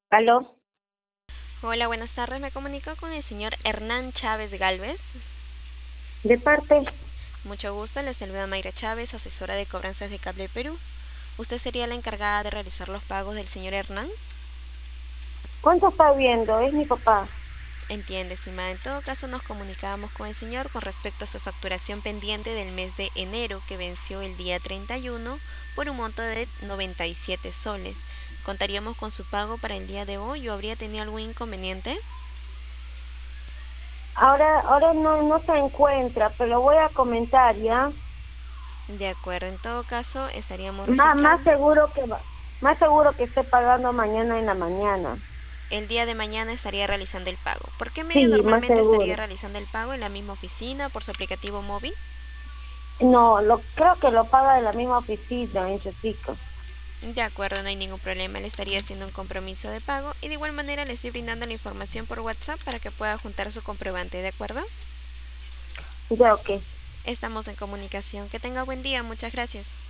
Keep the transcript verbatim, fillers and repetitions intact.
¿Aló? Hola, buenas tardes. Me comunico con el señor Hernán Chávez Galvez. ¿De parte? Mucho gusto, le saluda Mayra Chávez, asesora de cobranzas de Cable Perú. ¿Usted sería la encargada de realizar los pagos del señor Hernán? ¿Cuánto está viendo? Es mi papá. Entiende, estimada. En todo caso, nos comunicábamos con el señor con respecto a su facturación pendiente del mes de enero que venció el día treinta y uno por un monto de noventa y siete soles. ¿Contaríamos con su pago para el día de hoy o habría tenido algún inconveniente? Ahora, ahora no, no se encuentra, pero lo voy a comentar, ¿ya? De acuerdo, en todo caso, estaríamos Más, más registrando. seguro que va, más seguro que esté pagando mañana en la mañana. El día de mañana estaría realizando el pago. ¿Por qué medio Sí, más normalmente estaría seguro. realizando el pago? ¿En la misma oficina, por su aplicativo móvil? No, lo creo que lo paga de la misma oficina en Chosico. De acuerdo, no hay ningún problema. Le estaría haciendo un compromiso de pago y de igual manera le estoy brindando la información por WhatsApp para que pueda juntar su comprobante, ¿de acuerdo? Ya, ok. Estamos en comunicación. Que tenga buen día. Muchas gracias.